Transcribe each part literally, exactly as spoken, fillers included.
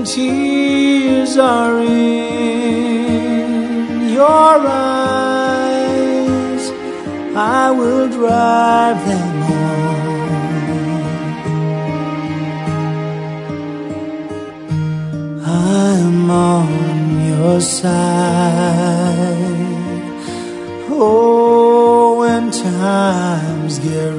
tears are in your eyes, I will drive them home. I'm on your side. Oh, when times get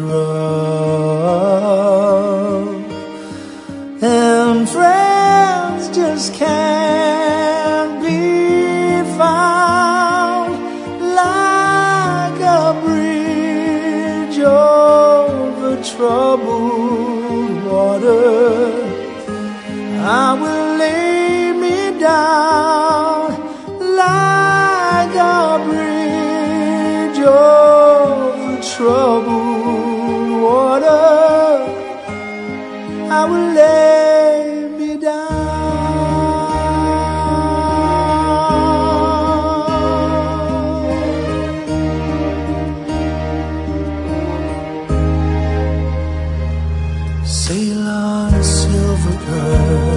rough and friends just can't be found, like a bridge over troubled water, I will lay me down like a bridge over troubled water. I will lay me down. Sail on, silver curve,